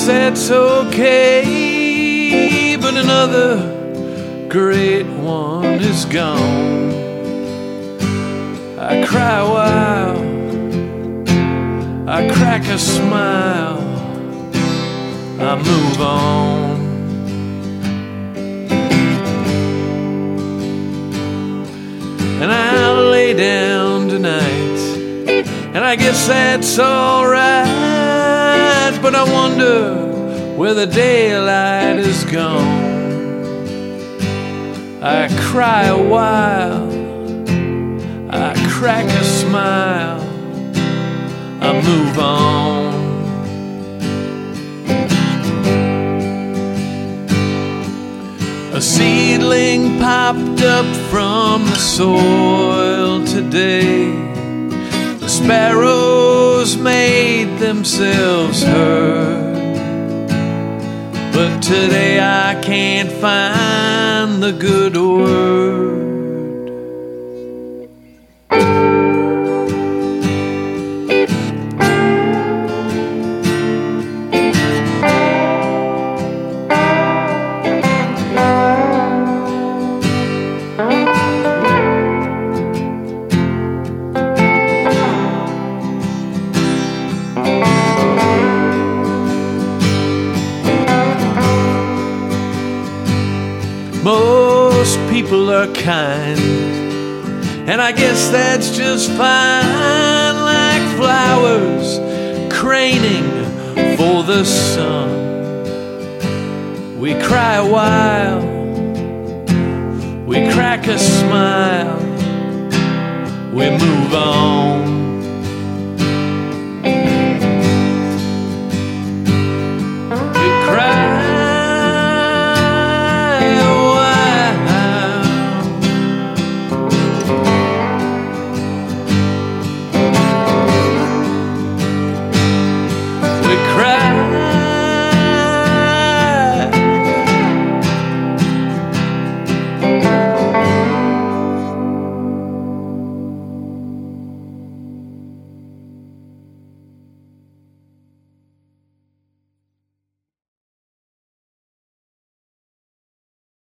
that's okay, but another great one is gone. I cry a while, I crack a smile, I move on. And I lay down tonight, and I guess that's alright, but I wonder where the daylight is gone. I cry a while, I crack a smile, I move on. A seedling popped up from the soil today. The sparrows made themselves heard, but today I can't find the good word. Most people are kind, and I guess that's just fine, like flowers craning for the sun. We cry a while, we crack a smile, we move on.